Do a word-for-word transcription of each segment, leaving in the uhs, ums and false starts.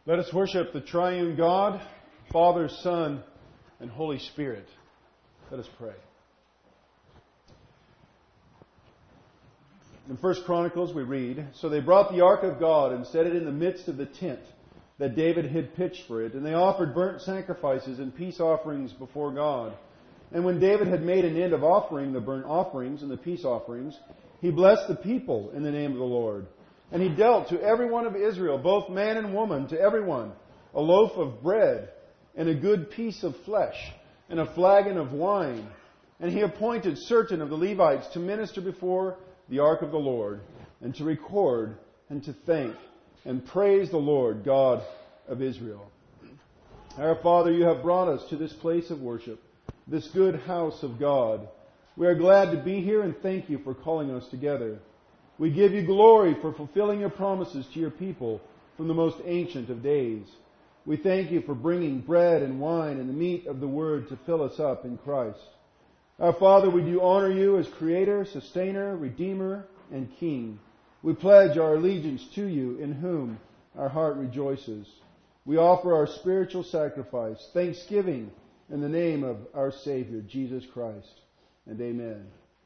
Let us worship the triune God, Father, Son, and Holy Spirit. Let us pray. In First Chronicles we read, "So they brought the ark of God and set it in the midst of the tent that David had pitched for it, and they offered burnt sacrifices and peace offerings before God. And when David had made an end of offering the burnt offerings and the peace offerings, he blessed the people in the name of the Lord. And he dealt to every one of Israel, both man and woman, to everyone, a loaf of bread and a good piece of flesh and a flagon of wine. And he appointed certain of the Levites to minister before the ark of the Lord, and to record and to thank and praise the Lord God of Israel." Our Father, you have brought us to this place of worship, this good house of God. We are glad to be here and thank you for calling us together. We give you glory for fulfilling your promises to your people from the most ancient of days. We thank you for bringing bread and wine and the meat of the Word to fill us up in Christ. Our Father, we do honor you as Creator, Sustainer, Redeemer, and King. We pledge our allegiance to you, in whom our heart rejoices. We offer our spiritual sacrifice, thanksgiving, in the name of our Savior, Jesus Christ. And amen.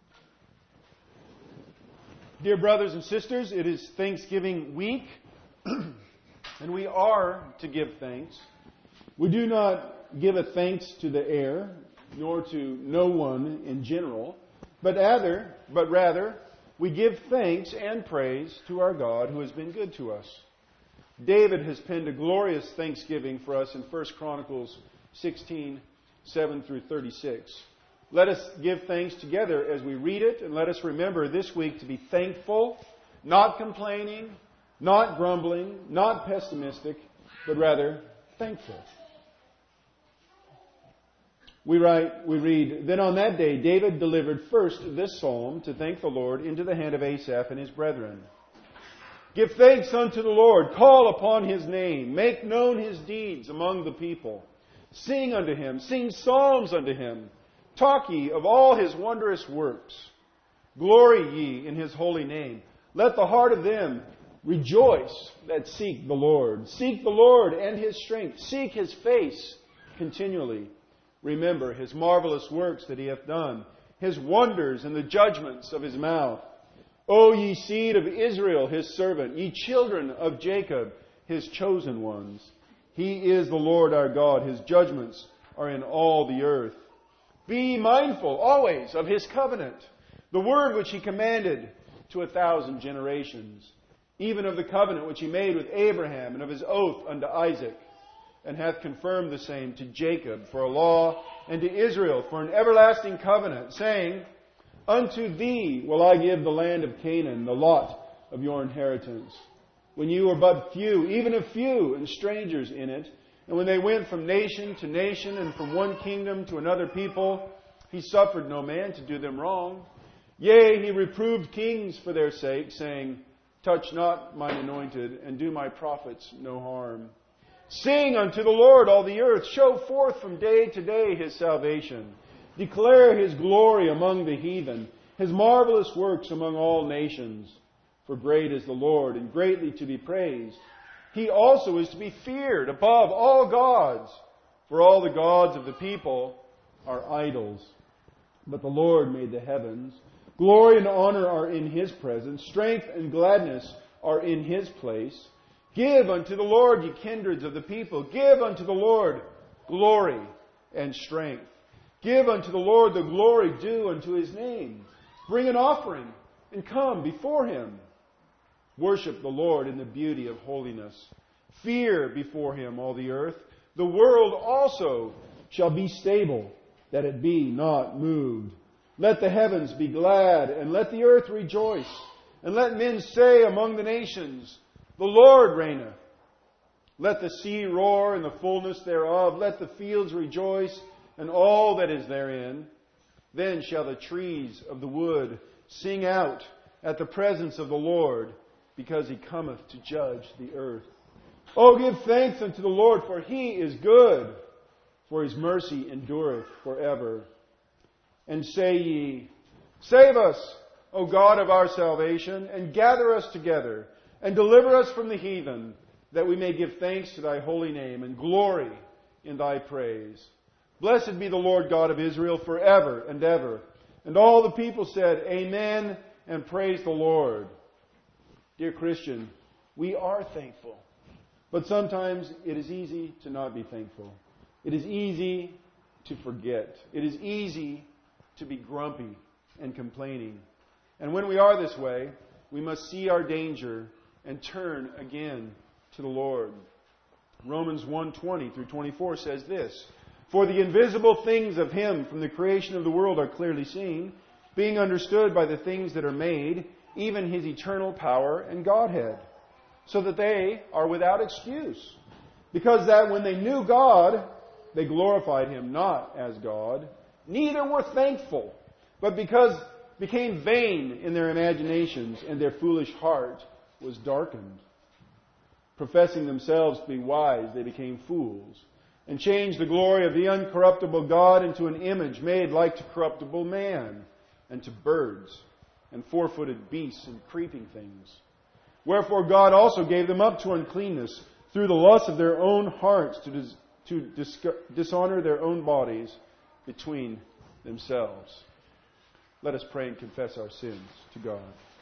Dear brothers and sisters, it is Thanksgiving week, and we are to give thanks. We do not give a thanks to the air, nor to no one in general, but rather, but rather, we give thanks and praise to our God who has been good to us. David has penned a glorious thanksgiving for us in First Chronicles sixteen, seven through thirty-six. Let us give thanks together as we read it, and let us remember this week to be thankful, not complaining, not grumbling, not pessimistic, but rather thankful. We write, we read, "Then on that day David delivered first this psalm to thank the Lord into the hand of Asaph and his brethren. Give thanks unto the Lord, call upon his name, make known his deeds among the people. Sing unto him, sing psalms unto him. Talk ye of all his wondrous works. Glory ye in his holy name. Let the heart of them rejoice that seek the Lord. Seek the Lord and his strength. Seek his face continually. Remember his marvelous works that he hath done, his wonders and the judgments of his mouth. O ye seed of Israel, his servant, ye children of Jacob, his chosen ones. He is the Lord our God. His judgments are in all the earth. Be ye mindful always of his covenant, the word which he commanded to a thousand generations, even of the covenant which he made with Abraham and of his oath unto Isaac, and hath confirmed the same to Jacob for a law, and to Israel for an everlasting covenant, saying, Unto thee will I give the land of Canaan, the lot of your inheritance. When you were but few, even a few, and strangers in it, and when they went from nation to nation and from one kingdom to another people, he suffered no man to do them wrong. Yea, he reproved kings for their sake, saying, Touch not mine anointed, and do my prophets no harm. Sing unto the Lord, all the earth. Show forth from day to day his salvation. Declare his glory among the heathen, his marvelous works among all nations. For great is the Lord, and greatly to be praised. He also is to be feared above all gods. For all the gods of the people are idols. But the Lord made the heavens. Glory and honor are in his presence. Strength and gladness are in his place. Give unto the Lord, ye kindreds of the people. Give unto the Lord glory and strength. Give unto the Lord the glory due unto his name. Bring an offering and come before him. Worship the Lord in the beauty of holiness. Fear before him all the earth. The world also shall be stable, that it be not moved. Let the heavens be glad, and let the earth rejoice. And let men say among the nations, The Lord reigneth. Let the sea roar and the fullness thereof. Let the fields rejoice, and all that is therein. Then shall the trees of the wood sing out at the presence of the Lord, because he cometh to judge the earth. Oh, give thanks unto the Lord, for he is good, for his mercy endureth forever. And say ye, Save us, O God of our salvation, and gather us together, and deliver us from the heathen, that we may give thanks to thy holy name and glory in thy praise. Blessed be the Lord God of Israel forever and ever. And all the people said, Amen, and praise the Lord. Dear Christian, we are thankful. But sometimes it is easy to not be thankful. It is easy to forget. It is easy to be grumpy and complaining. And when we are this way, we must see our danger and turn again to the Lord. Romans one twenty through twenty-four says this, For the invisible things of Him from the creation of the world are clearly seen, being understood by the things that are made, even His eternal power and Godhead, so that they are without excuse. Because that when they knew God, they glorified Him not as God, neither were thankful, but because became vain in their imaginations, and their foolish heart was darkened. Professing themselves to be wise, they became fools, and changed the glory of the uncorruptible God into an image made like to corruptible man, and to birds, and four-footed beasts, and creeping things. Wherefore God also gave them up to uncleanness through the lust of their own hearts, to, dis- to dis- dishonor their own bodies between themselves. Let us pray and confess our sins to God.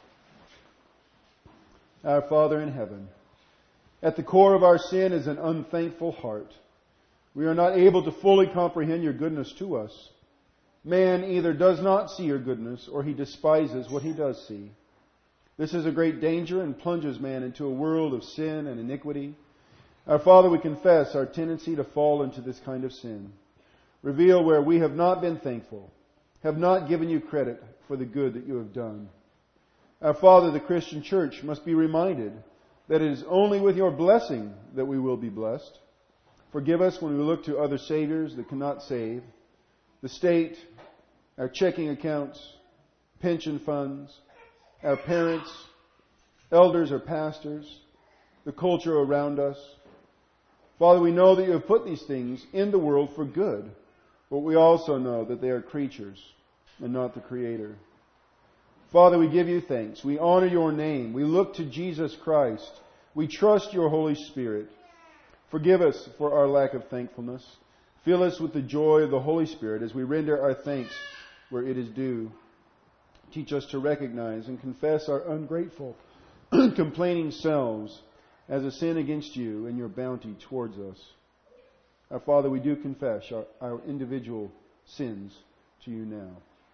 Our Father in heaven, at the core of our sin is an unthankful heart. We are not able to fully comprehend your goodness to us. Man either does not see your goodness, or he despises what he does see. This is a great danger and plunges man into a world of sin and iniquity. Our Father, we confess our tendency to fall into this kind of sin. Reveal where we have not been thankful, have not given you credit for the good that you have done. Our Father, the Christian church, must be reminded that it is only with your blessing that we will be blessed. Forgive us when we look to other saviors that cannot save, the state, our checking accounts, pension funds, our parents, elders or pastors, the culture around us. Father, we know that you have put these things in the world for good, but we also know that they are creatures and not the Creator. Father, we give you thanks. We honor your name. We look to Jesus Christ. We trust your Holy Spirit. Forgive us for our lack of thankfulness. Fill us with the joy of the Holy Spirit as we render our thanks where it is due. Teach us to recognize and confess our ungrateful, complaining selves as a sin against you and your bounty towards us. Our Father, we do confess our, our individual sins to you now.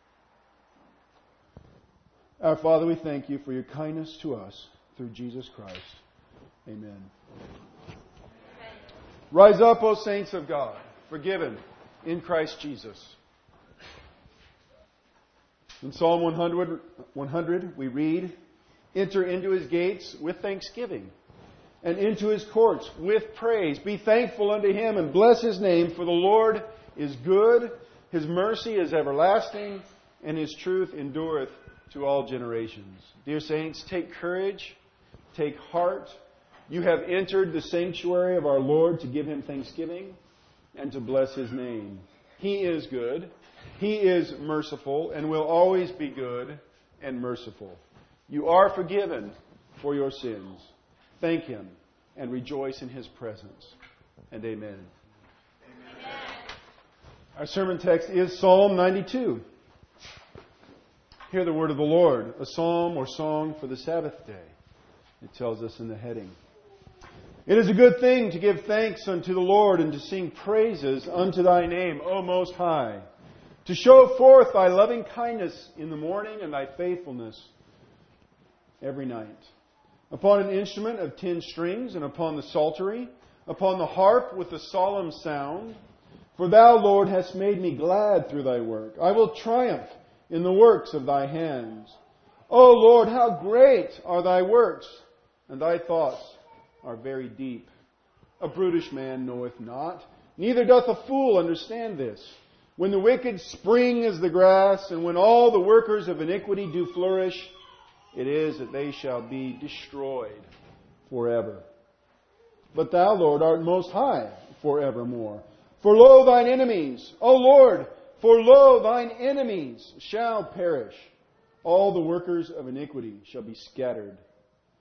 Our Father, we thank you for your kindness to us through Jesus Christ. Amen. Rise up, O saints of God, forgiven in Christ Jesus. In Psalm one hundred, one hundred, we read, Enter into his gates with thanksgiving, and into his courts with praise. Be thankful unto him, and bless his name, for the Lord is good, his mercy is everlasting, and his truth endureth to all generations. Dear saints, take courage, take heart. You have entered the sanctuary of our Lord to give him thanksgiving and to bless his name. He is good, he is merciful, and will always be good and merciful. You are forgiven for your sins. Thank him and rejoice in his presence. And amen. Amen. Our sermon text is Psalm ninety-two. Hear the word of the Lord, a psalm or song for the Sabbath day. It tells us in the heading. It is a good thing to give thanks unto the Lord and to sing praises unto thy name, O Most High, to show forth thy loving kindness in the morning and thy faithfulness every night. Upon an instrument of ten strings and upon the psaltery, upon the harp with a solemn sound. For thou, Lord, hast made me glad through thy work. I will triumph in the works of thy hands. O Lord, how great are thy works, and thy thoughts are very deep. A brutish man knoweth not, neither doth a fool understand this. When the wicked spring as the grass, and when all the workers of iniquity do flourish, it is that they shall be destroyed forever. But thou, Lord, art most high forevermore. For lo, thine enemies, O Lord, for lo, thine enemies shall perish. All the workers of iniquity shall be scattered.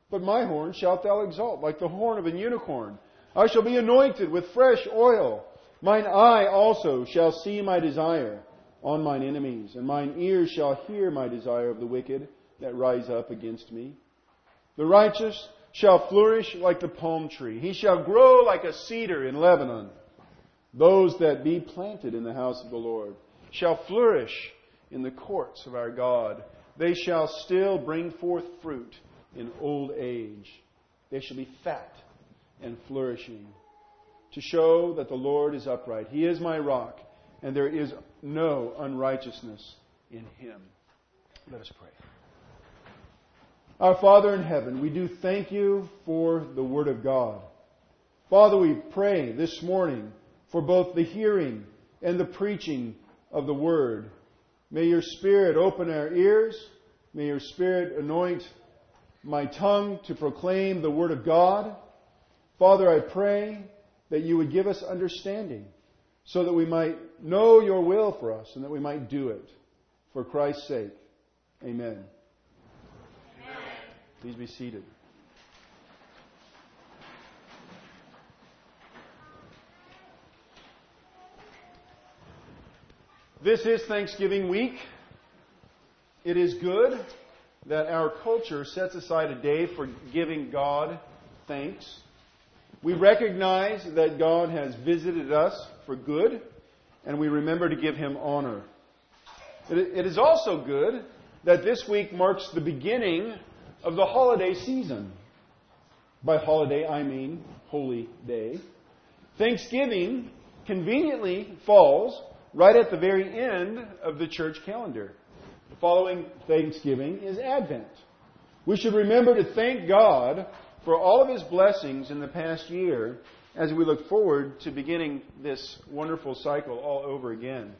But my horn shalt thou exalt, like the horn of an unicorn. I shall be anointed with fresh oil. Mine eye also shall see my desire on mine enemies, and mine ears shall hear my desire of the wicked that rise up against me. The righteous shall flourish like the palm tree. He shall grow like a cedar in Lebanon. Those that be planted in the house of the Lord shall flourish in the courts of our God. They shall still bring forth fruit in old age. They shall be fat and flourishing, to show that the Lord is upright. He is my rock, and there is no unrighteousness in Him. Let us pray. Our Father in heaven, we do thank You for the Word of God. Father, we pray this morning for both the hearing and the preaching of the Word. May Your Spirit open our ears. May Your Spirit anoint my tongue to proclaim the Word of God. Father, I pray that You would give us understanding so that we might know Your will for us and that we might do it. For Christ's sake. Amen. Please be seated. This is Thanksgiving week. It is good that our culture sets aside a day for giving God thanks. We recognize that God has visited us for good, and we remember to give Him honor. It is also good that this week marks the beginning of the holiday season. By holiday, I mean Holy Day. Thanksgiving conveniently falls right at the very end of the church calendar. Following Thanksgiving is Advent. We should remember to thank God for all of His blessings in the past year as we look forward to beginning this wonderful cycle all over again.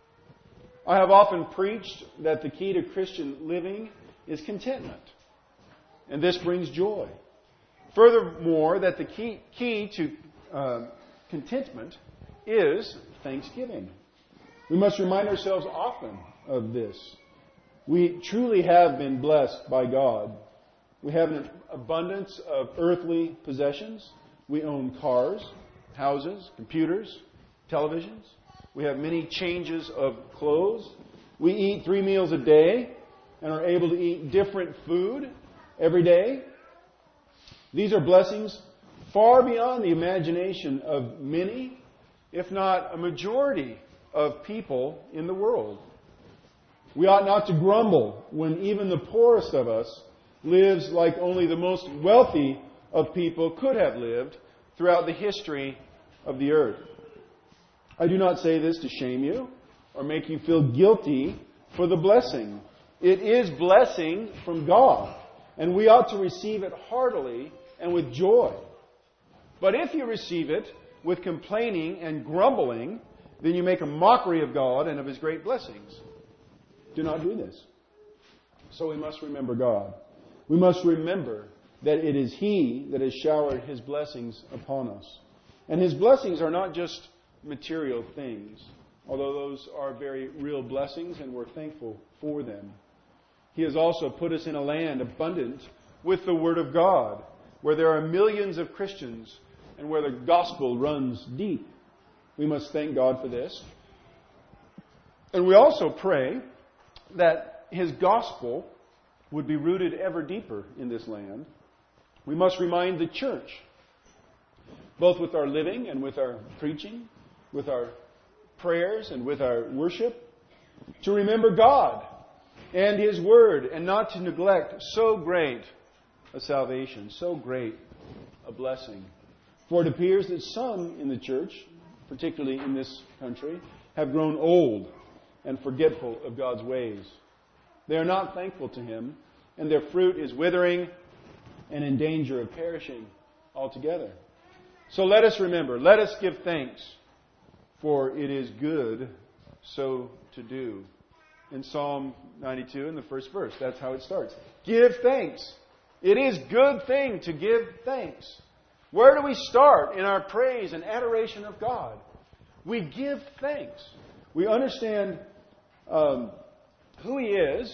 I have often preached that the key to Christian living is contentment. And this brings joy. Furthermore, that the key, key to uh, contentment is thanksgiving. We must remind ourselves often of this. We truly have been blessed by God. We have an abundance of earthly possessions. We own cars, houses, computers, televisions. We have many changes of clothes. We eat three meals a day and are able to eat different food every day. These are blessings far beyond the imagination of many, if not a majority, of people in the world. We ought not to grumble when even the poorest of us lives like only the most wealthy of people could have lived throughout the history of the earth. I do not say this to shame you or make you feel guilty for the blessing. It is blessing from God, and we ought to receive it heartily and with joy. But if you receive it with complaining and grumbling, then you make a mockery of God and of His great blessings. Do not do this. So we must remember God. We must remember that it is He that has showered His blessings upon us. And His blessings are not just material things, although those are very real blessings and we're thankful for them. He has also put us in a land abundant with the Word of God, where there are millions of Christians and where the gospel runs deep. We must thank God for this. And we also pray that His gospel would be rooted ever deeper in this land. We must remind the church, both with our living and with our preaching, with our prayers and with our worship, to remember God and His Word and not to neglect so great a salvation, so great a blessing. For it appears that some in the church, particularly in this country, have grown old and forgetful of God's ways. They are not thankful to Him, and their fruit is withering and in danger of perishing altogether. So let us remember, let us give thanks, for it is good so to do. In Psalm ninety-two, in the first verse, that's how it starts. Give thanks. It is a good thing to give thanks. Where do we start in our praise and adoration of God? We give thanks. We understand um, who He is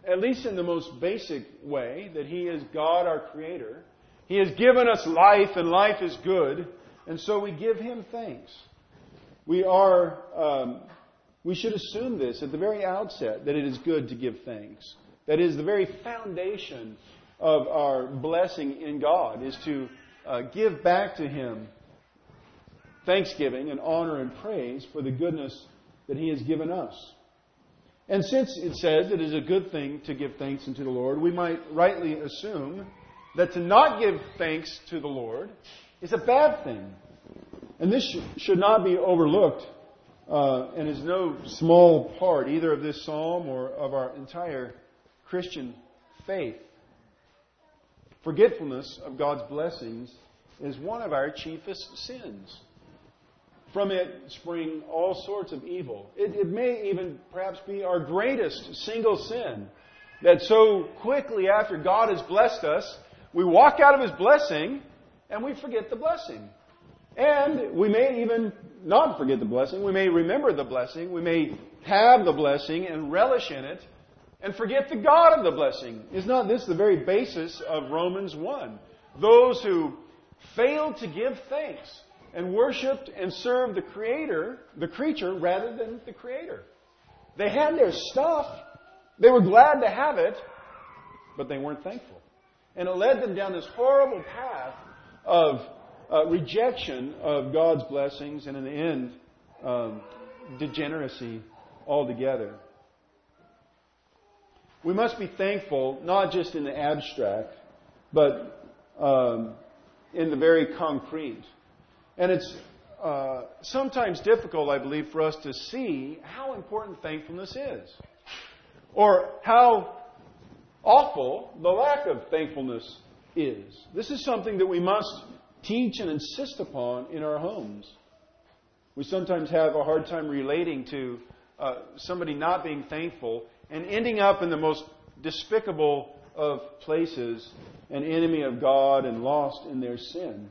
at least in the most basic way, that He is God, our Creator. He has given us life, and life is good, and so we give Him thanks. We are, um, we should assume this at the very outset, that it is good to give thanks. That is the very foundation of our blessing in God, is to uh, give back to Him thanksgiving and honor and praise for the goodness that He has given us. And since it says it is a good thing to give thanks unto the Lord, we might rightly assume that to not give thanks to the Lord is a bad thing. And this should not be overlooked, uh, and is no small part either of this psalm or of our entire Christian faith. Forgetfulness of God's blessings is one of our chiefest sins. From it spring all sorts of evil. It, it may even perhaps be our greatest single sin, that so quickly after God has blessed us, we walk out of His blessing and we forget the blessing. And we may even not forget the blessing. We may remember the blessing. We may have the blessing and relish in it and forget the God of the blessing. Is not this the very basis of Romans one? Those who failed to give thanks and worshipped and served the Creator, the creature, rather than the Creator. They had their stuff. They were glad to have it, but they weren't thankful. And it led them down this horrible path of uh, rejection of God's blessings, and in the end, um, degeneracy altogether. We must be thankful, not just in the abstract, but um, in the very concrete. And it's uh, sometimes difficult, I believe, for us to see how important thankfulness is. Or how awful the lack of thankfulness is. This is something that we must teach and insist upon in our homes. We sometimes have a hard time relating to uh, somebody not being thankful and ending up in the most despicable of places, an enemy of God and lost in their sin.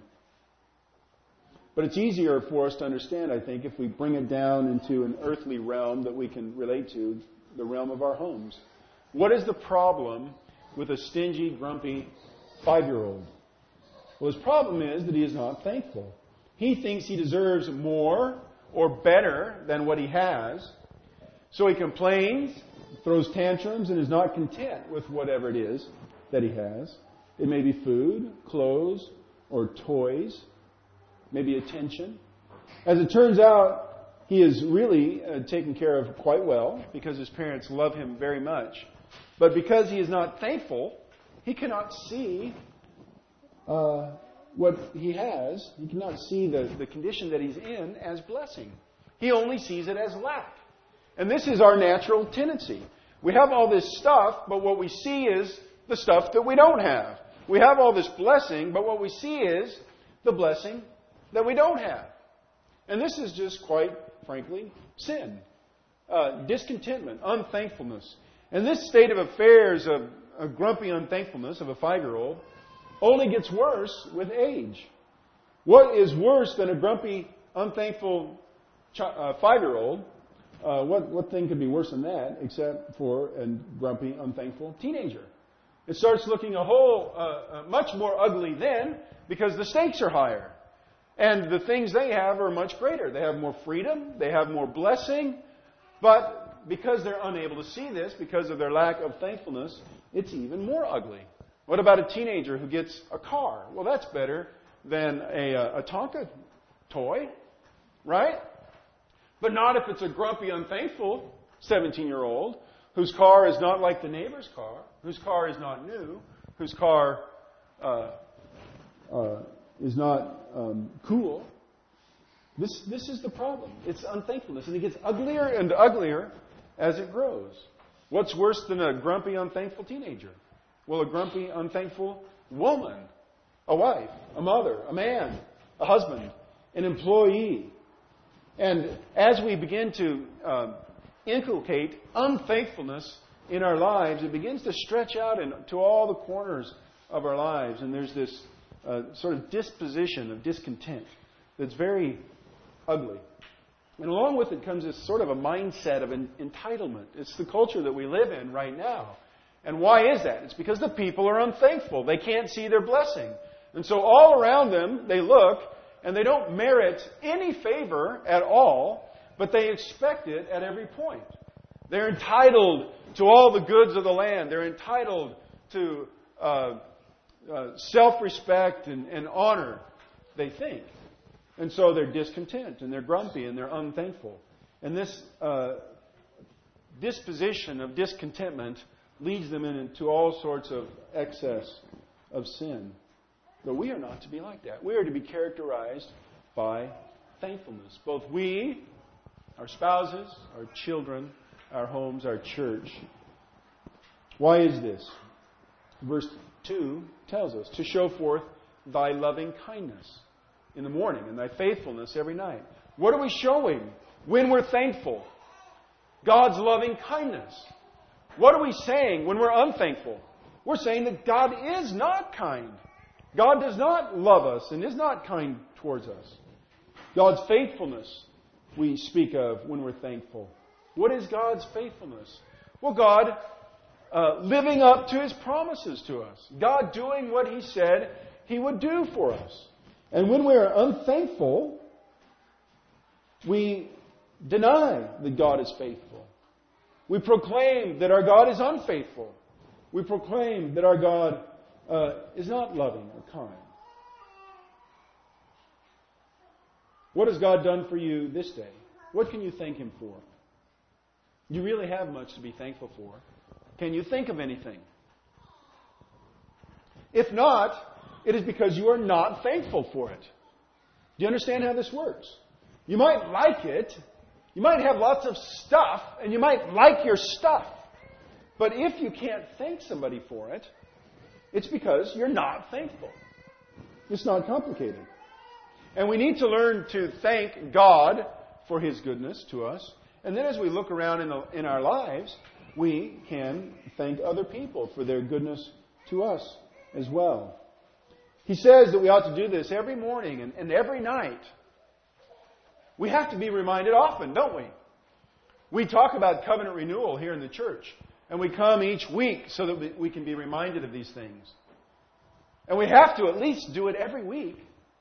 But it's easier for us to understand, I think, if we bring it down into an earthly realm that we can relate to, the realm of our homes. What is the problem with a stingy, grumpy five-year-old? Well, his problem is that he is not thankful. He thinks he deserves more or better than what he has. So he complains, throws tantrums, and is not content with whatever it is that he has. It may be food, clothes, or toys. Maybe attention. As it turns out, he is really uh, taken care of quite well because his parents love him very much. But because he is not thankful, he cannot see uh, what he has. He cannot see the, the condition that he's in as blessing. He only sees it as lack. And this is our natural tendency. We have all this stuff, but what we see is the stuff that we don't have. We have all this blessing, but what we see is the blessing that we don't have. And this is just quite frankly sin. Uh, discontentment, unthankfulness. And this state of affairs of a grumpy unthankfulness of a five-year-old only gets worse with age. What is worse than a grumpy, unthankful ch- uh, five-year-old? Uh, what, what thing could be worse than that except for a grumpy, unthankful teenager? It starts looking a whole, uh, uh, much more ugly then because the stakes are higher. And the things they have are much greater. They have more freedom. They have more blessing. But because they're unable to see this, because of their lack of thankfulness, it's even more ugly. What about a teenager who gets a car? Well, that's better than a, a Tonka toy, right? But not if it's a grumpy, unthankful seventeen-year-old whose car is not like the neighbor's car, whose car is not new, whose car uh, uh, is not um, cool. This this is the problem. It's unthankfulness. And it gets uglier and uglier as it grows. What's worse than a grumpy, unthankful teenager? Well, a grumpy, unthankful woman, a wife, a mother, a man, a husband, an employee. And as we begin to uh, inculcate unthankfulness in our lives, it begins to stretch out into all the corners of our lives. And there's this uh, sort of disposition of discontent that's very ugly. And along with it comes this sort of a mindset of an entitlement. It's the culture that we live in right now. And why is that? It's because the people are unthankful. They can't see their blessing. And so all around them, they look, and they don't merit any favor at all, but they expect it at every point. They're entitled to all the goods of the land. They're entitled to uh, uh, self-respect and, and honor, they think. And so they're discontent, and they're grumpy, and they're unthankful. And this uh, disposition of discontentment leads them into all sorts of excess of sin. But we are not to be like that. We are to be characterized by thankfulness. Both we, our spouses, our children, our homes, our church. Why is this? Verse two tells us, to show forth thy loving kindness in the morning and thy faithfulness every night. What are we showing when we're thankful? God's loving kindness. What are we saying when we're unthankful? We're saying that God is not kind. God does not love us and is not kind towards us. God's faithfulness we speak of when we're thankful. What is God's faithfulness? Well, God uh, living up to His promises to us. God doing what He said He would do for us. And when we are unthankful, we deny that God is faithful. We proclaim that our God is unfaithful. We proclaim that our God uh, is not loving or kind. What has God done for you this day? What can you thank Him for? You really have much to be thankful for. Can you think of anything? If not, it is because you are not thankful for it. Do you understand how this works? You might like it. You might have lots of stuff, and you might like your stuff. But if you can't thank somebody for it, it's because you're not thankful. It's not complicated. And we need to learn to thank God for His goodness to us. And then as we look around in, the, in our lives, we can thank other people for their goodness to us as well. He says that we ought to do this every morning and, and every night. We have to be reminded often, don't we? We talk about covenant renewal here in the church. And we come each week so that we, we can be reminded of these things. And we have to at least do it every week.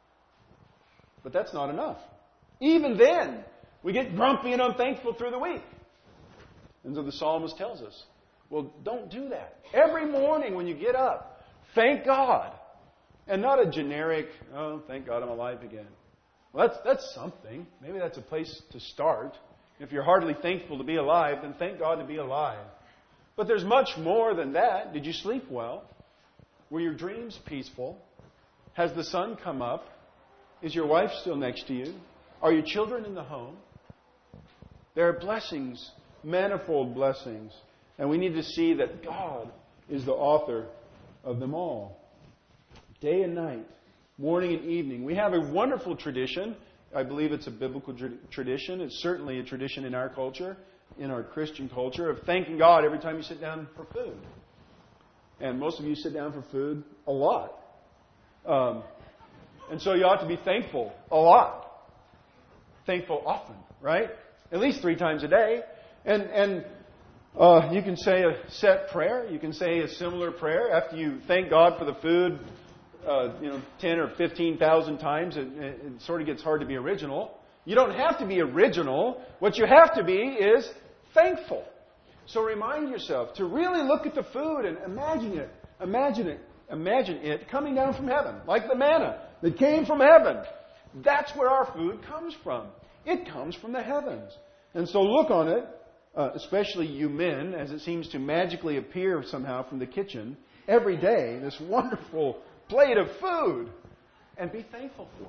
But that's not enough. Even then, we get grumpy and unthankful through the week. And so the psalmist tells us, well, don't do that. Every morning when you get up, thank God. And not a generic, oh, thank God I'm alive again. Well, that's, that's something. Maybe that's a place to start. If you're hardly thankful to be alive, then thank God to be alive. But there's much more than that. Did you sleep well? Were your dreams peaceful? Has the sun come up? Is your wife still next to you? Are your children in the home? There are blessings, manifold blessings. And we need to see that God is the author of them all. Day and night, morning and evening. We have a wonderful tradition. I believe it's a biblical tradition. It's certainly a tradition in our culture, in our Christian culture, of thanking God every time you sit down for food. And most of you sit down for food a lot. Um, and so you ought to be thankful a lot. Thankful often, right? At least three times a day. And and uh, you can say a set prayer. You can say a similar prayer after you thank God for the food. Uh, you know, ten or fifteen thousand times. It, it, it sort of gets hard to be original. You don't have to be original. What you have to be is thankful. So remind yourself to really look at the food and imagine it. Imagine it. Imagine it coming down from heaven, like the manna that came from heaven. That's where our food comes from. It comes from the heavens. And so look on it, uh, especially you men, as it seems to magically appear somehow from the kitchen every day, this wonderful plate of food, and be thankful for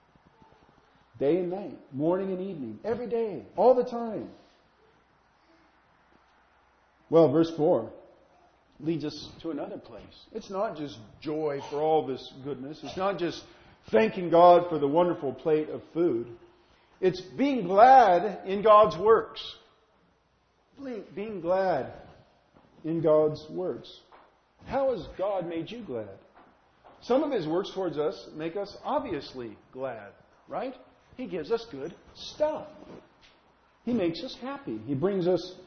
it. Day and night, morning and evening, every day, all the time. Well, verse four leads us to another place. It's not just joy for all this goodness. It's not just thanking God for the wonderful plate of food. It's being glad in God's works. Being glad in God's works. How has God made you glad? Some of His works towards us make us obviously glad, right? He gives us good stuff. He makes us happy. He brings us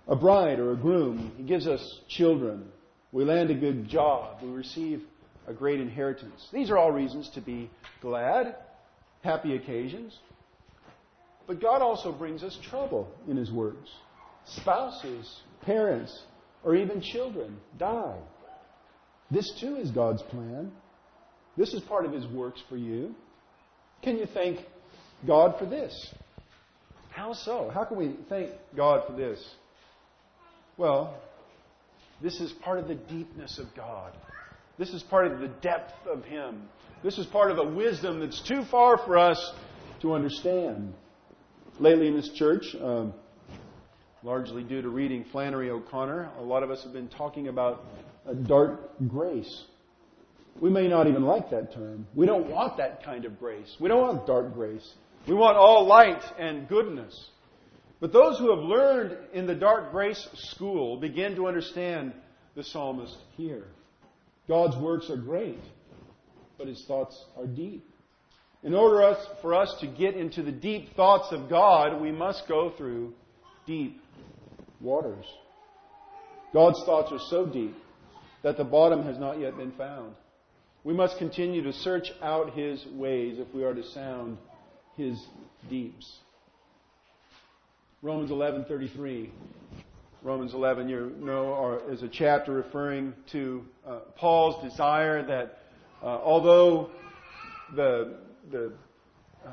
a bride or a groom. He gives us children. We land a good job. We receive a great inheritance. These are all reasons to be glad, happy occasions. But God also brings us trouble in His words. Spouses, parents, or even children die. This too is God's plan. This is part of His works for you. Can you thank God for this? How so? How can we thank God for this? Well, this is part of the deepness of God. This is part of the depth of Him. This is part of a wisdom that's too far for us to understand. Lately in this church, um, largely due to reading Flannery O'Connor, a lot of us have been talking about a dark grace. We may not even like that term. We don't want that kind of grace. We don't want dark grace. We want all light and goodness. But those who have learned in the dark grace school begin to understand the psalmist here. God's works are great, but His thoughts are deep. In order us, for us to get into the deep thoughts of God, we must go through deep waters. God's thoughts are so deep that the bottom has not yet been found. We must continue to search out His ways if we are to sound His deeps. Romans eleven thirty-three. Romans eleven, you know, is a chapter referring to uh, Paul's desire that uh, although the the uh,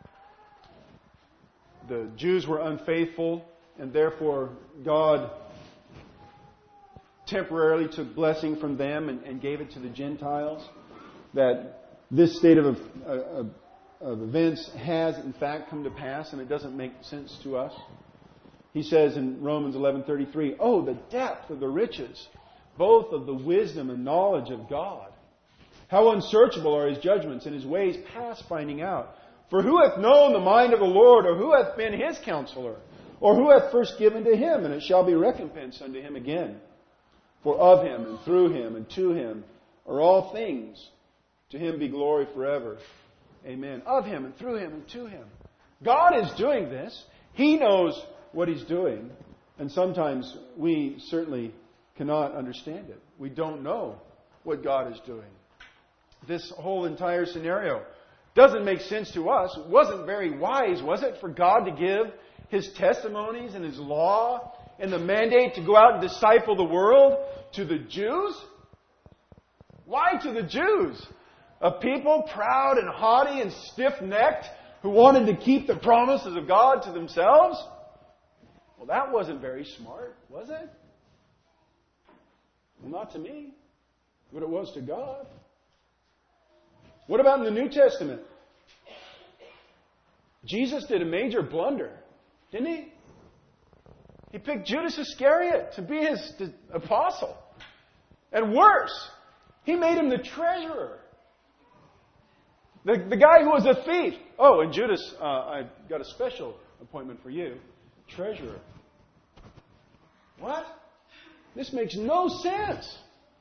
the Jews were unfaithful and therefore God temporarily took blessing from them and, and gave it to the Gentiles, that this state of, of, of events has in fact come to pass, and it doesn't make sense to us. He says in Romans eleven thirty-three, "Oh, the depth of the riches, both of the wisdom and knowledge of God. How unsearchable are His judgments, and His ways past finding out. For who hath known the mind of the Lord, or who hath been His counselor? Or who hath first given to Him, and it shall be recompensed unto Him again? For of Him, and through Him, and to Him are all things. To Him be glory forever. Amen." Of Him, and through Him, and to Him. God is doing this. He knows what He's doing. And sometimes we certainly cannot understand it. We don't know what God is doing. This whole entire scenario doesn't make sense to us. It wasn't very wise, was it, for God to give His testimonies and His law and the mandate to go out and disciple the world to the Jews? Why to the Jews? A people proud and haughty and stiff-necked who wanted to keep the promises of God to themselves? Well, that wasn't very smart, was it? Well, not to me, but it was to God. What about in the New Testament? Jesus did a major blunder, didn't He? He picked Judas Iscariot to be His apostle. And worse, He made him the treasurer. The, the guy who was a thief. Oh, and Judas, uh, I've got a special appointment for you. Treasurer. What? This makes no sense.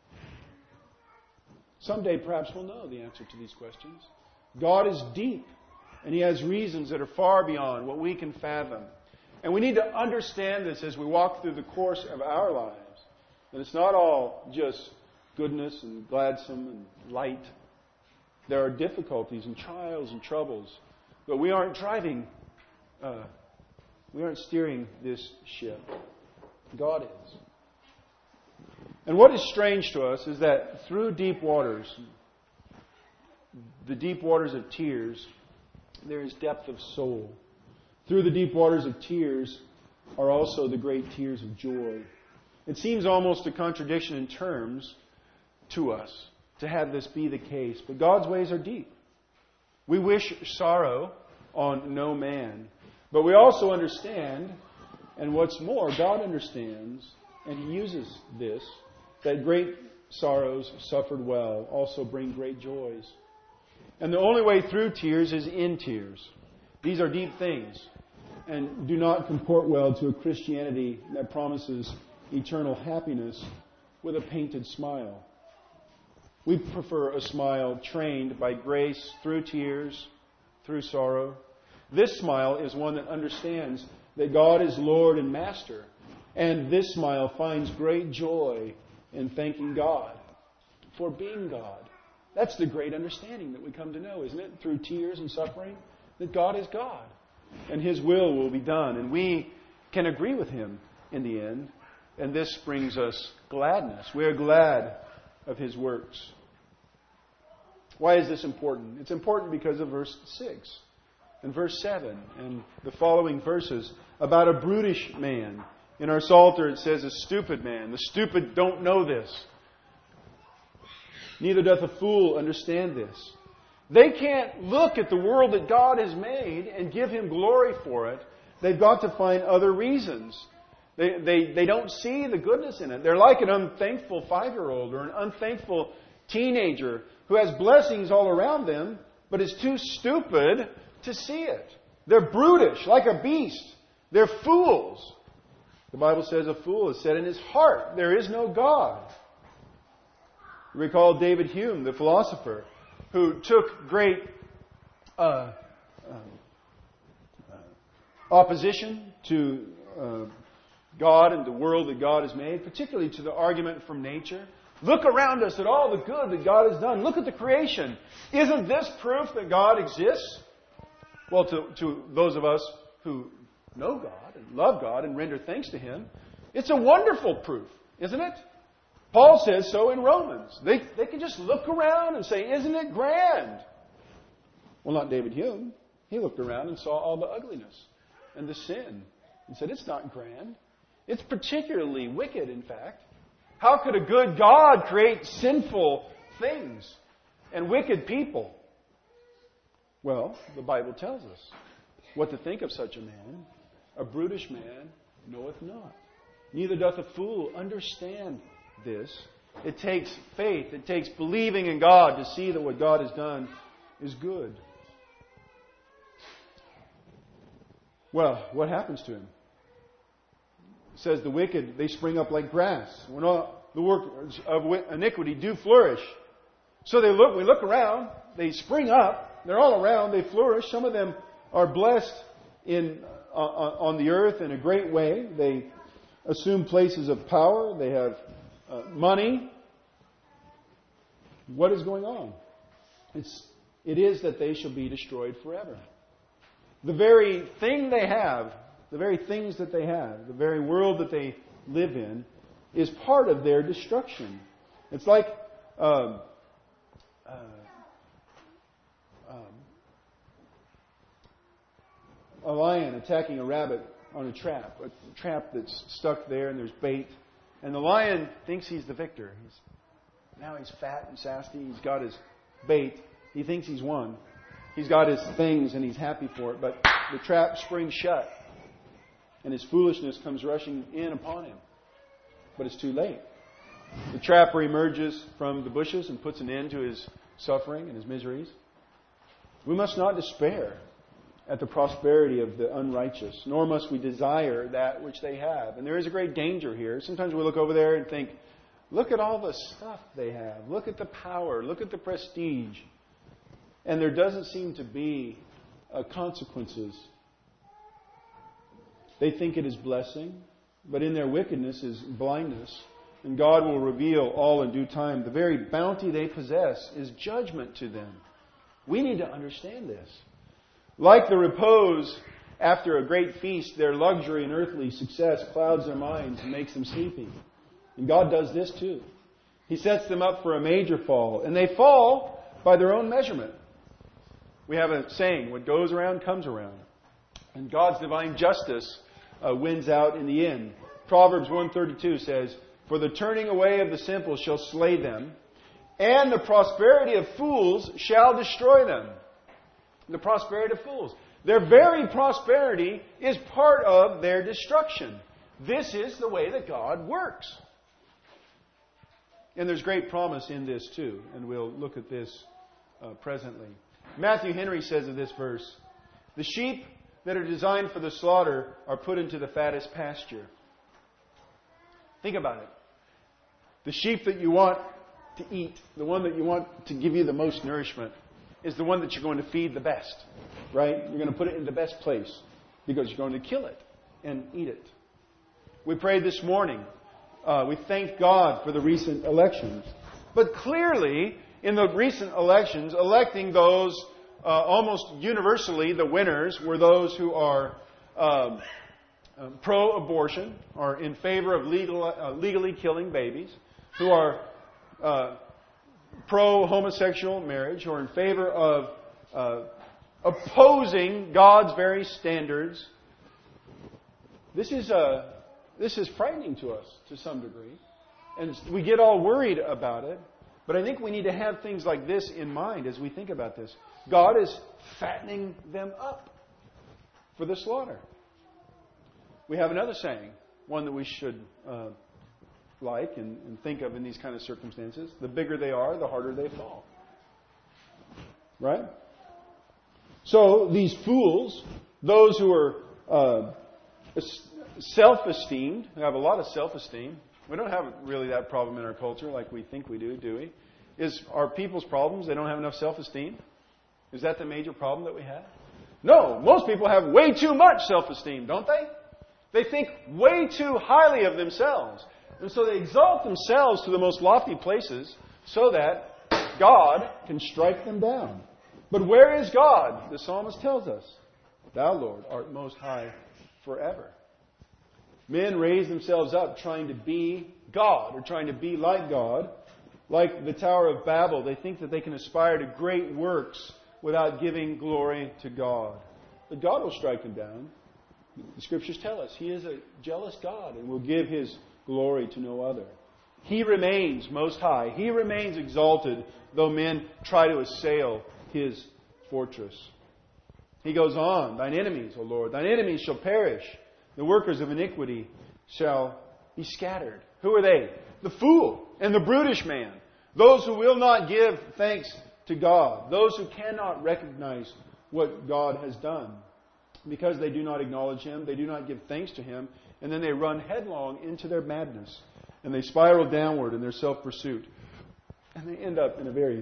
Someday perhaps we'll know the answer to these questions. God is deep, and He has reasons that are far beyond what we can fathom. And we need to understand this as we walk through the course of our lives. That it's not all just goodness and gladsome and light. There are difficulties and trials and troubles. But we aren't driving, uh, we aren't steering this ship. God is. And what is strange to us is that through deep waters, the deep waters of tears, there is depth of soul. Through the deep waters of tears are also the great tears of joy. It seems almost a contradiction in terms to us to have this be the case. But God's ways are deep. We wish sorrow on no man. But we also understand, and what's more, God understands, and He uses this, that great sorrows suffered well also bring great joys. And the only way through tears is in tears. These are deep things and do not comport well to a Christianity that promises eternal happiness with a painted smile. We prefer a smile trained by grace through tears, through sorrow. This smile is one that understands that God is Lord and Master, And this smile finds great joy in thanking God for being God. That's the great understanding that we come to know, isn't it? Through tears and suffering, that God is God. And His will will be done. And we can agree with Him in the end. And this brings us gladness. We are glad of His works. Why is this important? It's important because of verse six and verse seven and the following verses about a brutish man. In our Psalter it says a stupid man. The stupid don't know this. Neither doth a fool understand this. They can't look at the world that God has made and give Him glory for it. They've got to find other reasons. They, they, they don't see the goodness in it. They're like an unthankful five-year-old or an unthankful teenager who has blessings all around them, but is too stupid to see it. They're brutish, like a beast. They're fools. The Bible says a fool has said in his heart, there is no God. Recall David Hume, the philosopher, who took great uh, uh, opposition to uh, God and the world that God has made, particularly to the argument from nature. Look around us at all the good that God has done. Look at the creation. Isn't this proof that God exists? Well, to, to those of us who know God and love God and render thanks to Him, it's a wonderful proof, isn't it? Paul says so in Romans. They, they can just look around and say, isn't it grand? Well, not David Hume. He looked around and saw all the ugliness and the sin and said, it's not grand. It's particularly wicked, in fact. How could a good God create sinful things and wicked people? Well, the Bible tells us what to think of such a man. A brutish man knoweth not. Neither doth a fool understand this. It takes faith. It takes believing in God to see that what God has done is good. Well, what happens to him? It says the wicked, they spring up like grass. When all the workers of iniquity do flourish. So they look, we look around, they spring up, they're all around, they flourish. Some of them are blessed in uh, on the earth in a great way. They assume places of power. They have uh, money. What is going on? It's, it is that they shall be destroyed forever. The very thing they have, the very things that they have, the very world that they live in, is part of their destruction. It's like um, uh, um, a lion attacking a rabbit on a trap, a trap that's stuck there and there's bait. And the lion thinks he's the victor. He's, now he's fat and sassy. He's got his bait. He thinks he's won. He's got his things and he's happy for it. But the trap springs shut. And his foolishness comes rushing in upon him. But it's too late. The trapper emerges from the bushes and puts an end to his suffering and his miseries. We must not despair at the prosperity of the unrighteous, nor must we desire that which they have. And there is a great danger here. Sometimes we look over there and think, look at all the stuff they have. Look at the power. Look at the prestige. And there doesn't seem to be uh, consequences. They think it is blessing, but in their wickedness is blindness. And God will reveal all in due time. The very bounty they possess is judgment to them. We need to understand this. Like the repose after a great feast, their luxury and earthly success clouds their minds and makes them sleepy. And God does this too. He sets them up for a major fall. And they fall by their own measurement. We have a saying, what goes around comes around. And God's divine justice uh, wins out in the end. Proverbs one thirty-two says, for the turning away of the simple shall slay them, and the prosperity of fools shall destroy them. The prosperity of fools. Their very prosperity is part of their destruction. This is the way that God works. And there's great promise in this too. And we'll look at this uh, presently. Matthew Henry says of this verse, the sheep that are designed for the slaughter are put into the fattest pasture. Think about it. The sheep that you want to eat, the one that you want to give you the most nourishment, is the one that you're going to feed the best. Right? You're going to put it in the best place because you're going to kill it and eat it. We prayed this morning. Uh, we thanked God for the recent elections. But clearly, in the recent elections, electing those uh, almost universally, the winners were those who are uh, uh, pro-abortion, are in favor of legal, uh, legally killing babies, who are uh, pro-homosexual marriage, who are in favor of uh, opposing God's very standards. This is a This is frightening to us to some degree. And we get all worried about it. But I think we need to have things like this in mind as we think about this. God is fattening them up for the slaughter. We have another saying, one that we should uh, like and, and think of in these kind of circumstances. The bigger they are, the harder they fall. Right? So these fools, those who are uh, self-esteemed, who have a lot of self-esteem. We don't have really that problem in our culture like we think we do, do we? Is our people's problems they don't have enough self-esteem? Is that the major problem that we have? No, most people have way too much self-esteem, don't they? They think way too highly of themselves. And so they exalt themselves to the most lofty places so that God can strike them down. But where is God? The psalmist tells us, Thou, Lord, art most high forever. Men raise themselves up trying to be God or trying to be like God. Like the Tower of Babel, they think that they can aspire to great works without giving glory to God. But God will strike them down. The Scriptures tell us He is a jealous God and will give His glory to no other. He remains most high. He remains exalted, though men try to assail His fortress. He goes on, Thine enemies, O Lord, Thine enemies shall perish. The workers of iniquity shall be scattered. Who are they? The fool and the brutish man. Those who will not give thanks to God. Those who cannot recognize what God has done. Because they do not acknowledge Him, they do not give thanks to Him, and then they run headlong into their madness. And they spiral downward in their self-pursuit. And they end up in a very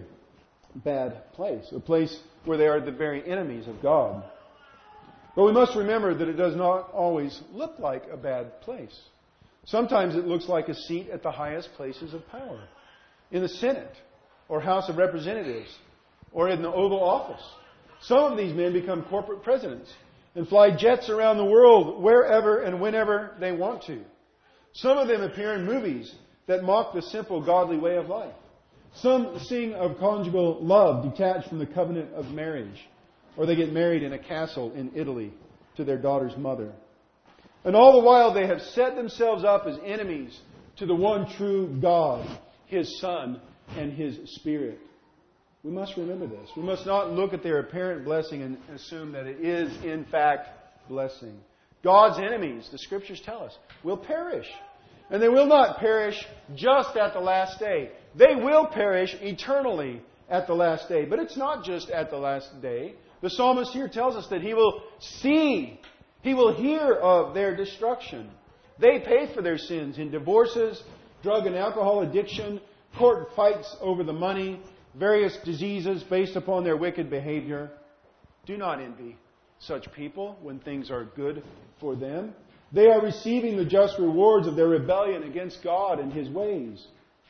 bad place. A place where they are the very enemies of God. But we must remember that it does not always look like a bad place. Sometimes it looks like a seat at the highest places of power. In the Senate, or House of Representatives, or in the Oval Office. Some of these men become corporate presidents and fly jets around the world wherever and whenever they want to. Some of them appear in movies that mock the simple godly way of life. Some sing of conjugal love detached from the covenant of marriage. Or they get married in a castle in Italy to their daughter's mother. And all the while they have set themselves up as enemies to the one true God, His Son, and His Spirit. We must remember this. We must not look at their apparent blessing and assume that it is, in fact, blessing. God's enemies, the Scriptures tell us, will perish. And they will not perish just at the last day. They will perish eternally at the last day. But it's not just at the last day. The psalmist here tells us that he will see, he will hear of their destruction. They pay for their sins in divorces, drug and alcohol addiction, court fights over the money, various diseases based upon their wicked behavior. Do not envy such people when things are good for them. They are receiving the just rewards of their rebellion against God and His ways.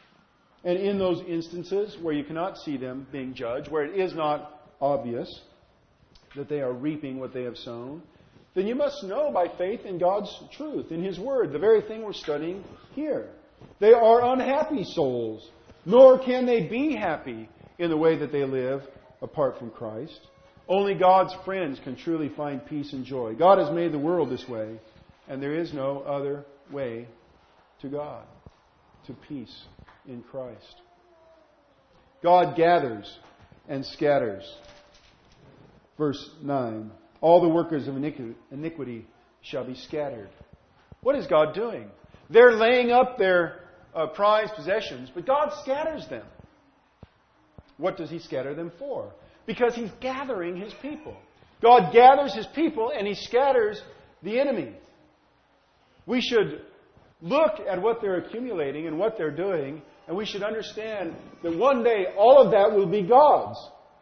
And in those instances where you cannot see them being judged, where it is not obvious that they are reaping what they have sown, then you must know by faith in God's truth, in His Word, the very thing we're studying here. They are unhappy souls, nor can they be happy in the way that they live apart from Christ. Only God's friends can truly find peace and joy. God has made the world this way, and there is no other way to God, to peace in Christ. God gathers and scatters. Verse nine, all the workers of iniquity shall be scattered. What is God doing? They're laying up their uh, prized possessions, but God scatters them. What does He scatter them for? Because He's gathering His people. God gathers His people and He scatters the enemy. We should look at what they're accumulating and what they're doing, and we should understand that one day all of that will be God's.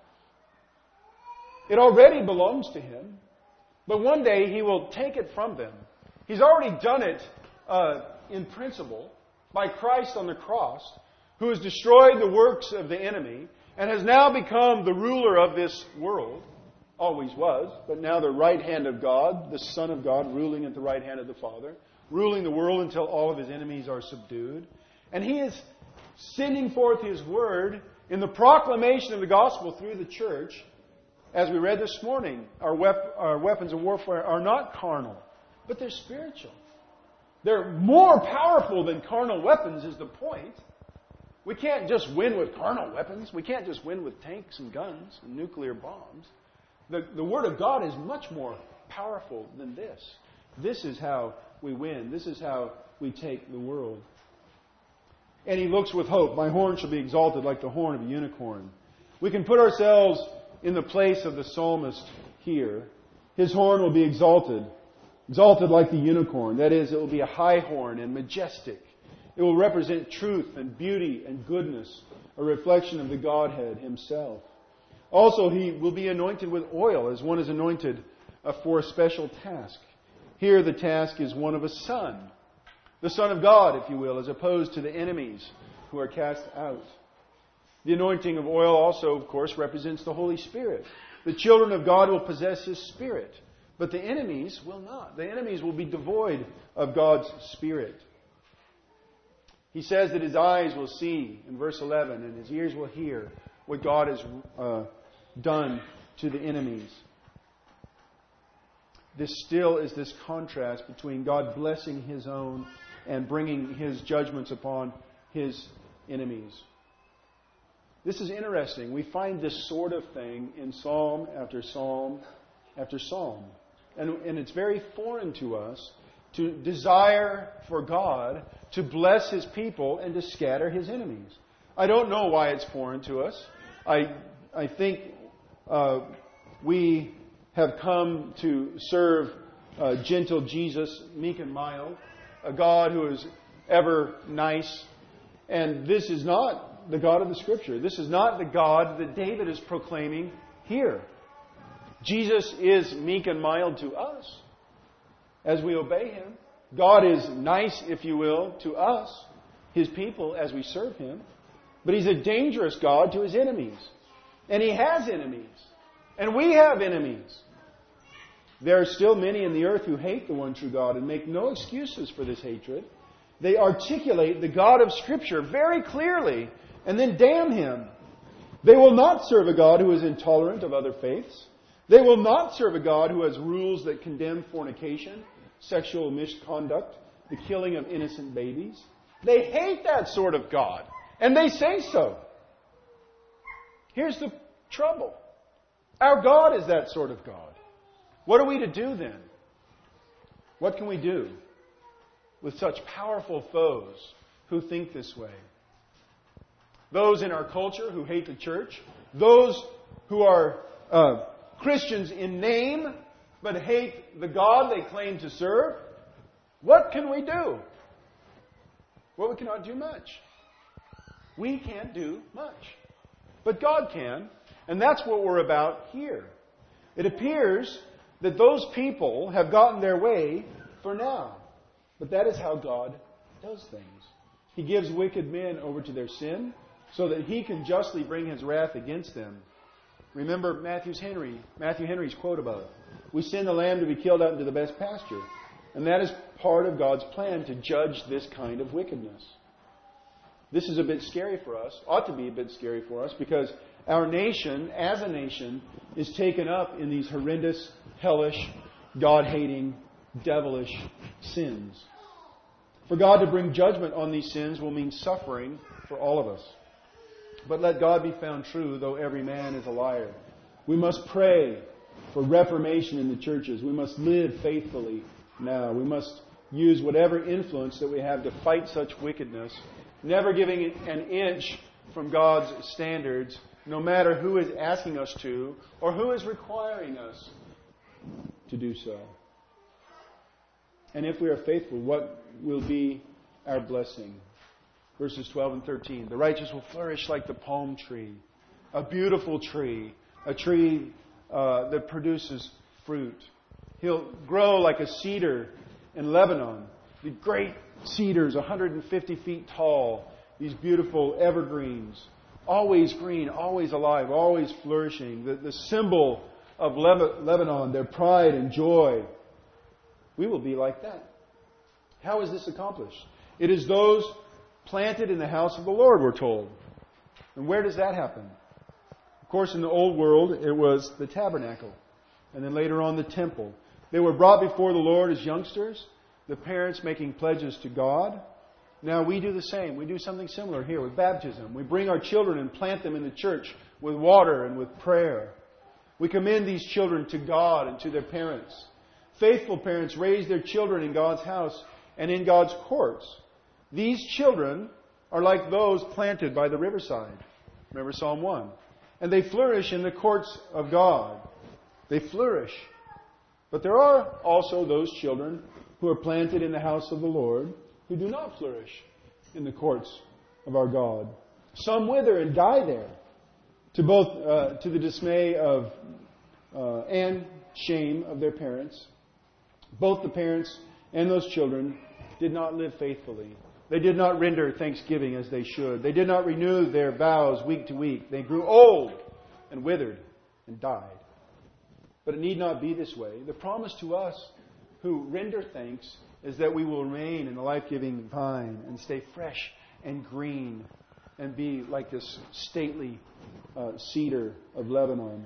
It already belongs to Him, but one day He will take it from them. He's already done it uh, in principle by Christ on the cross, who has destroyed the works of the enemy and has now become the ruler of this world. Always was, but now the right hand of God, the Son of God, ruling at the right hand of the Father, ruling the world until all of His enemies are subdued. And He is sending forth His Word in the proclamation of the gospel through the church. As we read this morning, our, wep- our weapons of warfare are not carnal, but they're spiritual. They're more powerful than carnal weapons is the point. We can't just win with carnal weapons. We can't just win with tanks and guns and nuclear bombs. The, the Word of God is much more powerful than this. This is how we win. This is how we take the world. And He looks with hope. My horn shall be exalted like the horn of a unicorn. We can put ourselves in the place of the psalmist here. His horn will be exalted. Exalted like the unicorn. That is, it will be a high horn and majestic. It will represent truth and beauty and goodness, a reflection of the Godhead Himself. Also, He will be anointed with oil as one is anointed for a special task. Here the task is one of a son. The Son of God, if you will, as opposed to the enemies who are cast out. The anointing of oil also, of course, represents the Holy Spirit. The children of God will possess His Spirit, but the enemies will not. The enemies will be devoid of God's Spirit. He says that His eyes will see, in verse eleven, and His ears will hear what God has uh, done to the enemies. This still is this contrast between God blessing His own and bringing His judgments upon His enemies. This is interesting. We find this sort of thing in psalm after psalm after psalm. And, and it's very foreign to us to desire for God to bless His people and to scatter His enemies. I don't know why it's foreign to us. I I think uh, we have come to serve uh, gentle Jesus, meek and mild, a God who is ever nice. And this is not the God of the Scripture. This is not the God that David is proclaiming here. Jesus is meek and mild to us as we obey Him. God is nice, if you will, to us, His people, as we serve Him. But He's a dangerous God to His enemies. And He has enemies. And we have enemies. There are still many in the earth who hate the one true God and make no excuses for this hatred. They articulate the God of Scripture very clearly and then damn Him. They will not serve a God who is intolerant of other faiths. They will not serve a God who has rules that condemn fornication, sexual misconduct, the killing of innocent babies. They hate that sort of God. And they say so. Here's the trouble. Our God is that sort of God. What are we to do then? What can we do with such powerful foes who think this way? Those in our culture who hate the church. Those who are uh, Christians in name but hate the God they claim to serve. What can we do? Well, we cannot do much. We can't do much. But God can. And that's what we're about here. It appears that those people have gotten their way for now. But that is how God does things. He gives wicked men over to their sin so that He can justly bring His wrath against them. Remember Matthew's Henry, Matthew Henry's quote about it. We send the lamb to be killed out into the best pasture. And that is part of God's plan to judge this kind of wickedness. This is a bit scary for us, ought to be a bit scary for us, because our nation, as a nation, is taken up in these horrendous, hellish, God-hating, devilish sins. For God to bring judgment on these sins will mean suffering for all of us. But let God be found true, though every man is a liar. We must pray for reformation in the churches. We must live faithfully now. We must use whatever influence that we have to fight such wickedness, never giving an inch from God's standards, no matter who is asking us to or who is requiring us to do so. And if we are faithful, what will be our blessing? Verses twelve and thirteen. The righteous will flourish like the palm tree, a beautiful tree, a tree uh, that produces fruit. He'll grow like a cedar in Lebanon. The great cedars, one hundred fifty feet tall. These beautiful evergreens. Always green, always alive, always flourishing. The, the symbol of Lebanon, their pride and joy. We will be like that. How is this accomplished? It is those planted in the house of the Lord, we're told. And where does that happen? Of course, in the old world, it was the tabernacle. And then later on, the temple. They were brought before the Lord as youngsters, the parents making pledges to God. Now we do the same. We do something similar here with baptism. We bring our children and plant them in the church with water and with prayer. We commend these children to God and to their parents. Faithful parents raise their children in God's house and in God's courts. These children are like those planted by the riverside. Remember Psalm one. And they flourish in the courts of God. They flourish. But there are also those children who are planted in the house of the Lord who do not flourish in the courts of our God. Some wither and die there, to both uh, to the dismay of uh, and shame of their parents. Both the parents and those children did not live faithfully. They did not render thanksgiving as they should. They did not renew their vows week to week. They grew old and withered and died. But it need not be this way. The promise to us who render thanks is that we will remain in the life-giving vine and stay fresh and green and be like this stately uh, cedar of Lebanon.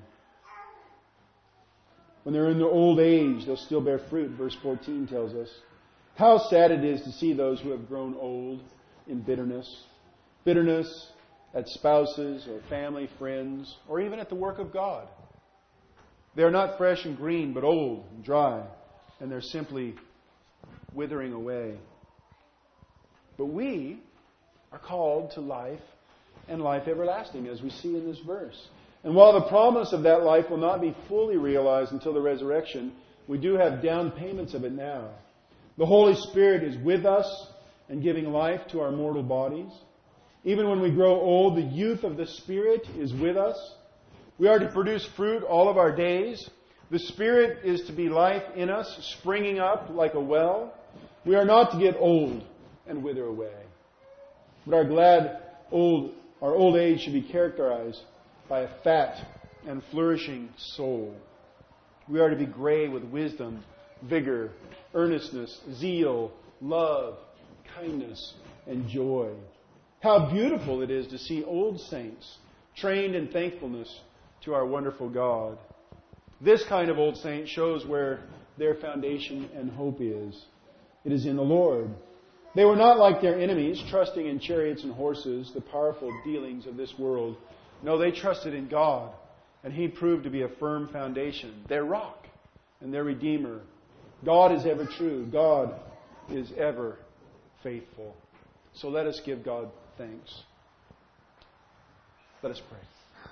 When they're in their old age, they'll still bear fruit, verse fourteen tells us. How sad it is to see those who have grown old in bitterness. Bitterness at spouses or family, friends, or even at the work of God. They are not fresh and green, but old and dry, and they're simply withering away. But we are called to life and life everlasting, as we see in this verse. And while the promise of that life will not be fully realized until the resurrection, we do have down payments of it now. The Holy Spirit is with us and giving life to our mortal bodies. Even when we grow old, the youth of the Spirit is with us. We are to produce fruit all of our days. The Spirit is to be life in us, springing up like a well. We are not to get old and wither away. But our glad old, our old age should be characterized by a fat and flourishing soul. We are to be gray with wisdom, vigor, earnestness, zeal, love, kindness, and joy. How beautiful it is to see old saints trained in thankfulness to our wonderful God. This kind of old saint shows where their foundation and hope is. It is in the Lord. They were not like their enemies, trusting in chariots and horses, the powerful dealings of this world. No, they trusted in God, and He proved to be a firm foundation, their rock and their Redeemer. God is ever true. God is ever faithful. So let us give God thanks. Let us pray.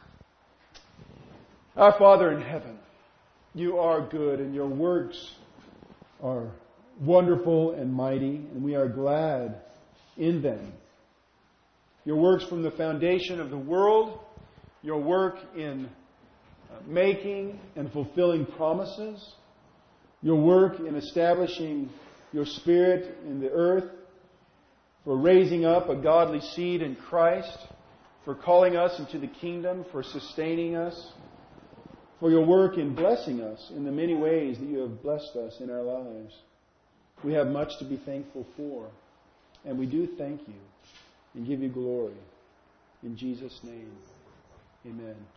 Our Father in heaven, You are good, and Your works are wonderful and mighty, and we are glad in them. Your works from the foundation of the world, Your work in making and fulfilling promises, Your work in establishing Your Spirit in the earth, for raising up a godly seed in Christ, for calling us into the kingdom, for sustaining us, for Your work in blessing us in the many ways that You have blessed us in our lives. We have much to be thankful for, and we do thank You and give You glory. In Jesus' name, amen.